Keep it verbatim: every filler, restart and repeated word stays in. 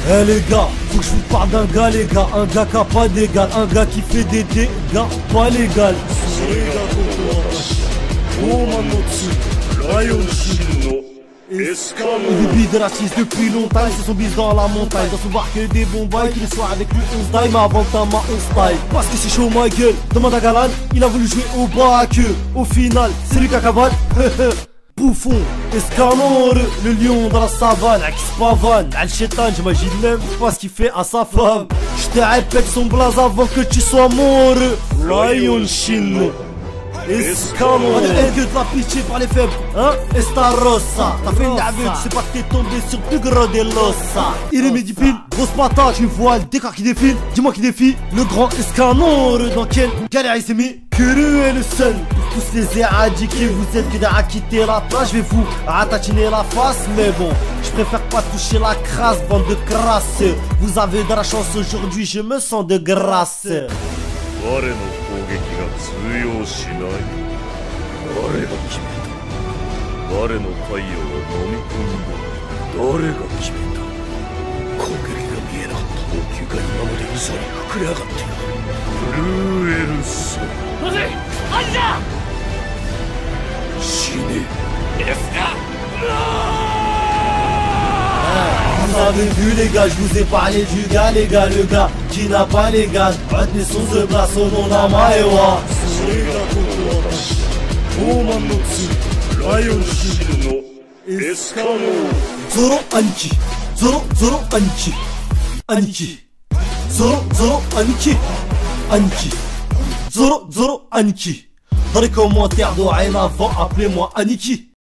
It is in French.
Eh les gars, faut que je vous parle d'un gars les gars, un gars qui a pas d'égal, un gars qui fait des dégâts pas légal. Il est bidratiste depuis longtemps, c'est son bis dans la montagne. Dans son bar que des bons bails, tous les soirs avec lui on se die, mais avant le temps on se taille. Parce que c'est chaud ma gueule, demande à Galan, il a voulu jouer au bac. Au final, c'est lui qui a cavale. Bouffon, Escanor, le lion dans la savane, qui se pavane, Al-Shetan, j'imagine même pas ce qu'il fait à sa femme. Je te répète son blaze avant que tu sois mort. Lion Shin, Escanor. Que de la pitié par les faibles, hein? Estarossa, t'as fait une lave, tu sais pas que t'es tombé sur plus gros des lossa. Il est médipile, grosse patate, tu vois le décor qui défile. Dis-moi qui défie, le grand Escanor. Dans quelle galère il s'est mis? Cruel seul. Tous les éradiqués, vous êtes que à quitter la place, je vais vous ratatiner la face, mais bon, je préfère pas toucher la crasse, bande de crasse. Vous avez de la chance aujourd'hui, je me sens de grâce. Vous avez vu les gars, je vous ai parlé du gars, les gars, le gars qui n'a pas les gars. Retenez son se place au nom d'Amaewa. Zoro Anki, Zoro Zoro Anki, Anki, Zoro Zoro Anki, Anki, Zoro Zoro Anki. Dans les commentaires dorénavant, appelez-moi Aniki.